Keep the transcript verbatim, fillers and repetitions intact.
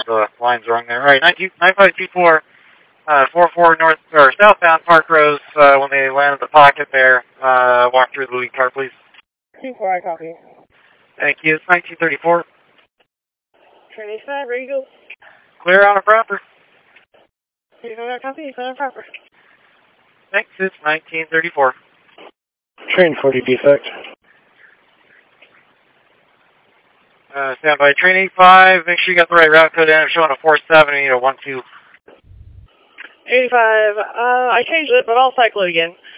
the line's wrong there. All right, nine five two four, uh, four four north, or southbound Park Rose, uh, when they land in the pocket there, uh, walk through the lead car, please. two four, I copy. Thank you. It's nineteen thirty-four. Train eighty-five, ready to go. Clear on a proper. eighty-five, copy, eighty-five, proper. Thanks, it's nineteen thirty-four. Train forty, defect. Uh, stand by train eighty-five, make sure you got the right route code in. I'm showing a four seven, you need a one two. eighty-five, uh, I changed it, but I'll cycle it again.